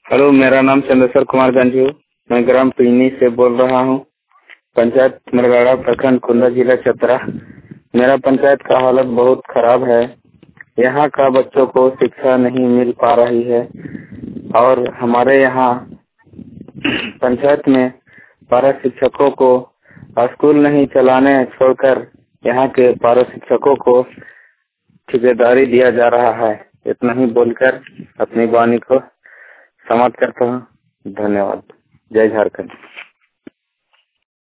Hello, मेरा नाम चंद्रेश्वर कुमार गंजू। मैं ग्राम पीनी से बोल रहा हूँ। पंचायत मरगाड़ा, प्रखंड कुंदा, जिला चतरा। मेरा पंचायत का हालत बहुत खराब है। यहाँ का बच्चों को शिक्षा नहीं मिल पा रही है और हमारे यहाँ पंचायत में 12 शिक्षकों को स्कूल नहीं चलाने छोड़कर यहाँ के 12 शिक्षकों को ठेकेदारी दिया जा रहा है। इतना ही बोलकर अपनी वाणी को समाप्त करता हूँ। धन्यवाद। जय झारखंड।